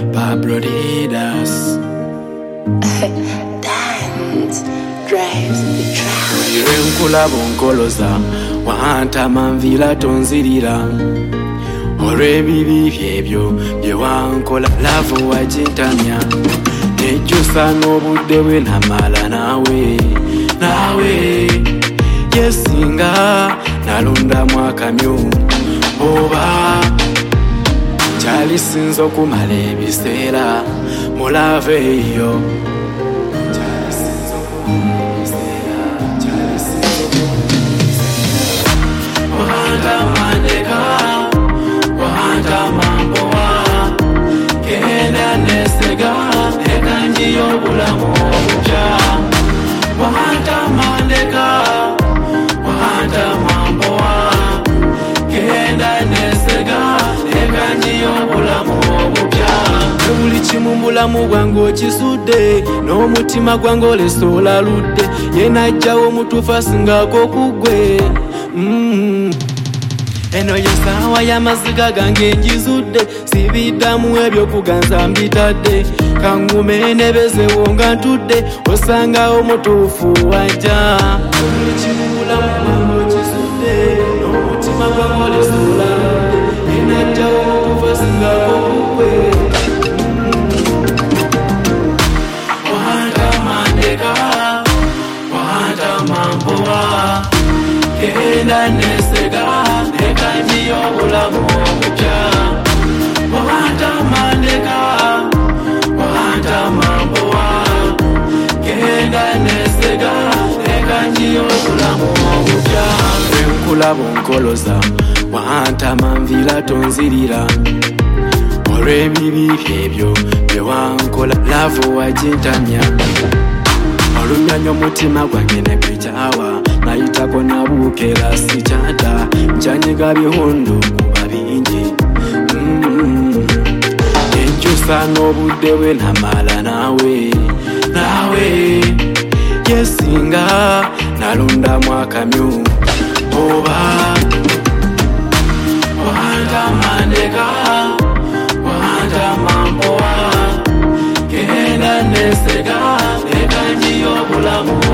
Pablo Didas. Dance drives the crowd. Nkulaba onkoloza wanta manvira tonzirira olw'ebibi byebyo bye wankola laavu wagintamya nejjusa n'obudde bwe namala naawe yesinga nalondamu akamyu oba kyalisinza okumala ebiseera mulave eyo buli kimu mubulamu bwange okisudde n'omutima gwange olesa olaludde yenajjawo omutuufu asingako ku ggwe eno yesaawa y'amaziga gange njizudde sibiddamu ebyokuganza mbitadde kangume enebezewo nga ntudde osangawo omutuufu wajja buli kimu mubulamu bwange okisudde n'omutima gwange olesa olaludde yenajjawo omutuufu asingako ku ggwe Kenda nesega nekanji obulamu obupya wanta mandeka wanta mambowa kenda nesega nekanji obulamu obupya enkulaba onkoloza wanta manvira tonzirira olw'ebibi byebyo bye wankola laavu wagintamya olunyanya omutima gwange ne gwekyawa nayitako nabuukera sikyata nkyanyiga bihundu kuba bingi enkyusa n'obudde bwe namala naawe yesinga nalondamu akamyu oba wanta mandeka wanta mambowa kenda nesega nekanji obulamu